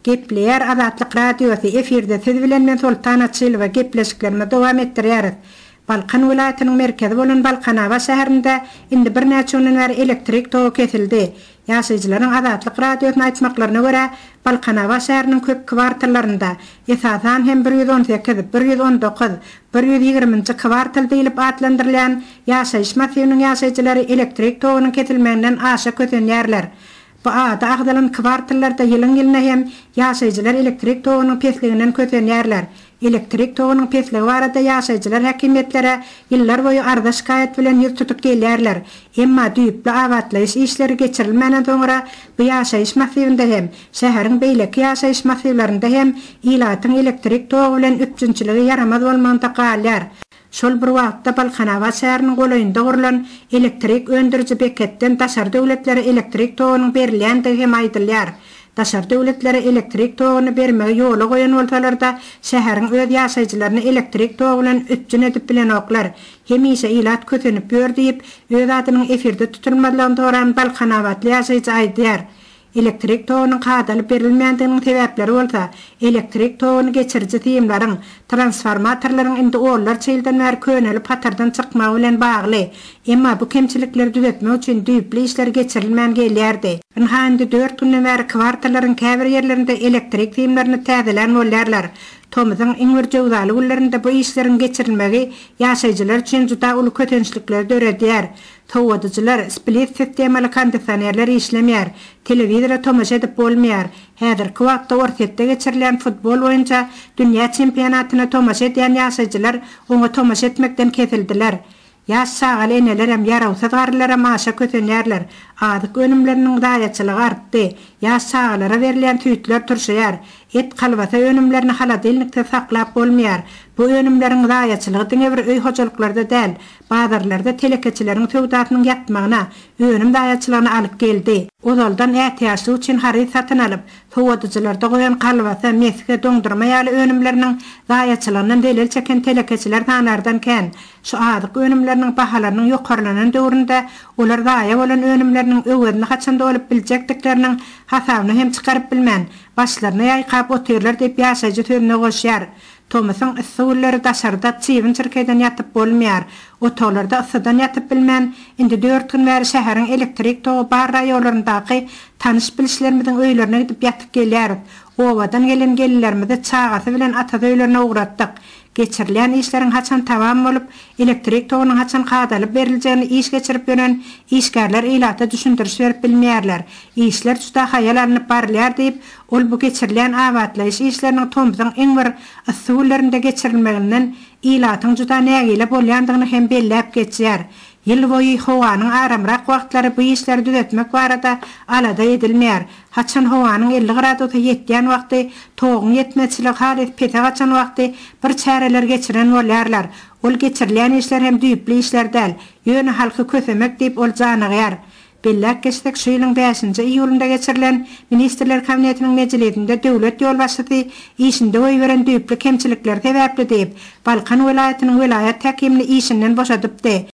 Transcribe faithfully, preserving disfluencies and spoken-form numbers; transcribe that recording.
Gepleyer Azatlyk radiosu efirde siz bilen men Sultan Atçylova gepleşiklerime dowam etdirýäris. Balkan vilayatynyň merkezi bolan Balkanava şäherinde indi bir näçe günden beri elektrik togy kesildi. Ýaşaýjylaryň Azatlyk radiosyna aýtmaklaryna görä, Balkanava şäheriniň köp kwartallarynda esasan hem bir yüz on sekiz, bir yüz on dokuz, bir yüz ýigrimiji kwartal diýilip atlandyrylýan ýaşaýyş massywnyň ýaşaýjylary elektrik togynyň kesilmeginden aşa kötenýärler. Bu ada agdalan kwartallarda ýylyň ýylyna hem ýaşaýjylar elektrik togynyň pesliginden kötenýärler. Elektrik togynyň pesligi barada ýaşaýjylar häkimetlere ýyllar boýy arda şikayet bilen ýüz tutup gelýärler. Emma düýüpli awatlaýyş işleri geçirilmenden soňra bu ýaşaýyş massywinde hem şäheriň beýleki ýaşaýyş massywlarynda hem ilatyň elektrik togy bilen üçünçiligi yaramaz bolmagynda galýar. Şol bir wagtda Balkanava şäheriniň goýunda gurulan elektrik öndüriji beketden daşar döwletlere elektrik togynyň berilýändigi hem aýdylýar. Daşar döwletlere elektrik togyny bermege ýola goýan bolsalarda şäheriň öz ýaşaýjylaryny elektrik togy bilen üçin edip bilen oklar. Hemişe ilat kötenip ýör diýip öz adynyň efirde tutulmadygyny toran Balkanawatly ýaşaýjy aýdýar. Elektrik togynyň kadalyp berilmeýändiginiň sebäpleri bolsa, elektrik togyny geçiriji tiýimleriň, transformatorlaryň indi ollar çeýilden bäri könelip hatardan çykmagy bilen bagly. Emma bu kemçilikleri düzeltmek üçin düýüpli işler geçirilmän gelýärdi. Hande dört günden bäri kwartallaryň käbir ýerlerinde elektrik tiýimlerini täzelen bolýarlar. Tomyzyň iň bir jowdaly günlerinde bu işleriň geçirilmegi ýaşaýjylar üçin juda uly kötençlikler döredýär. Towadyjylar split sistemaly kondisionerler işlemýär, telewizora tomaşa edip bolmaýar. Häzirki wagtda ortatda geçirilen futbol boýunça dünýä çempionatyna tomaşa edýän ýaşaýjylar oňa tomaşa etmekden kesildiler. Ýaş sagaly eneler hem ýarawsat garlylar hem aşa kötenýärler. Adyk önümleriniň daýaçylygy artdy. Ýaş sagalara berilen tüýtler turşýar. Et kalbata önümlerini haladylnykda saklap bolmaýar. Bu önümleriň daýaçylygy diňe bir öý hojalyklarda däl, bazarlarda telekeçileriň töwdatynyň ýatmagyna önüm daýaçylygyny alyp geldi. Ozaldan ätiýaşly üçin haris satyn alyp, towadyjylarda goýan kalbata, meske, doňdurma ýaly önümleriniň daýaçylygyny delil çeken telekeçiler tanardan kän. Şu adyk önümleriniň bahalarynyň ýokarlanan döwründe olar daýa bolan önümleriniň öwedini haçanda bolup biljekdikleriň hasabyny hem çykaryp bilmän, başlaryna ýaýkap oterler diýip ýaşaýjy türüne goşýar. Tomasyň yssyklary daşarda çyvyn çyrkydan ýatyp bolmaýar. Otolarda yssydan ýatyp bilmän, indi dört gün bäri şäheriň elektrik togy bar raýonlaryndaky tanyş bilişlerimiziň öýlerine gidip ýatyp gelýär. Owadan gelen gellerimizi çagasy bilen ata öýlerine ugratdyk. Geçirilen işlerin haçan tamam bolup, elektrik togynyň haçan kadalyp berileceğini iş geçirip ýören işgärler ilata düşündiriş berip bilmeýärler. İşler juda haýal alanyp barýar diýip, ol bu geçirilen awatlaýyş işleriniň tomyzyň iň bir usullarynda geçirilmeginden ilatyň juda nägile bolýandygyny hem belläp geçýär. Ýyl boýy howanyň aramrak wagtlary bu işleri düzeltmek barada alada edilmeýär. Haçan howanyň elli gradusa ýetýän wagty, togyň ýetmeçilik haly pete gaçan wagty bir çäreler geçiren bolýarlar. Ol geçirilen işler hem düýüpli işler däl. Ýöne halky kösemek diýip ol janygyar. Bellek geçtik şu ýylyň beşinji iýulynda geçirilen Ministrler Kabinetiniň mejlisinde döwlet ýolbaşçysy işinde oý beren düýüpli kemçilikler sebäpli diýip Balkan vilayatynyň vilayat häkimini işinden boşadypdy.